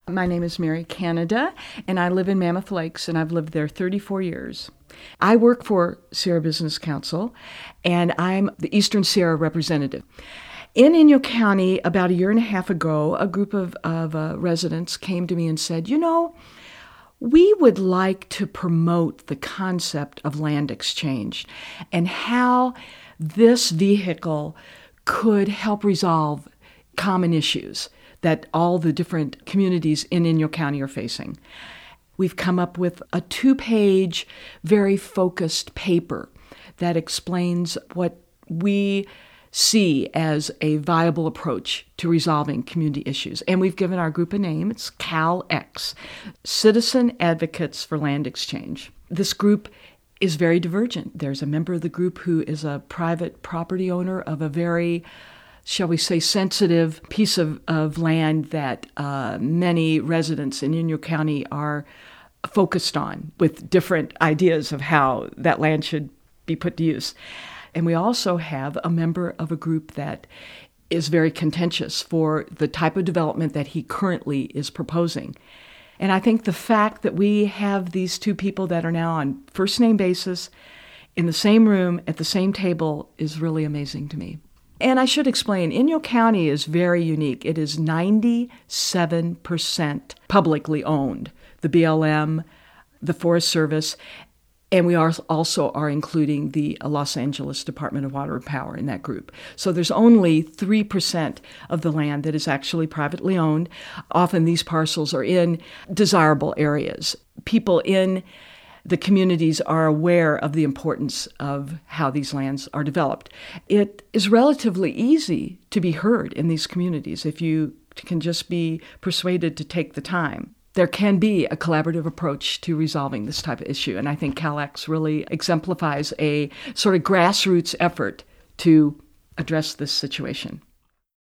My name is Mary Canada, and I live in Mammoth Lakes, and I've lived there 34 years. I work for Sierra Business Council, and I'm the Eastern Sierra representative. In Inyo County, about a year and a half ago, a group of residents came to me and said, we would like to promote the concept of land exchange and how this vehicle could help resolve common issues that all the different communities in Inyo County are facing. We've come up with a 2-page, very focused paper that explains what we see as a viable approach to resolving community issues. And we've given our group a name. It's CALX, Citizen Advocates for Land Exchange. This group is very divergent. There's a member of the group who is a private property owner of a very, shall we say, sensitive piece of land that many residents in Inyo County are focused on with different ideas of how that land should be put to use. And we also have a member of a group that is very contentious for the type of development that he currently is proposing. And I think the fact that we have these two people that are now on first-name basis in the same room at the same table is really amazing to me. And I should explain, Inyo County is very unique. It is 97% publicly owned, the BLM, the Forest Service, and we also are including the Los Angeles Department of Water and Power in that group. So there's only 3% of the land that is actually privately owned. Often these parcels are in desirable areas. People in the communities are aware of the importance of how these lands are developed. It is relatively easy to be heard in these communities if you can just be persuaded to take the time. There can be a collaborative approach to resolving this type of issue, and I think CALX really exemplifies a sort of grassroots effort to address this situation.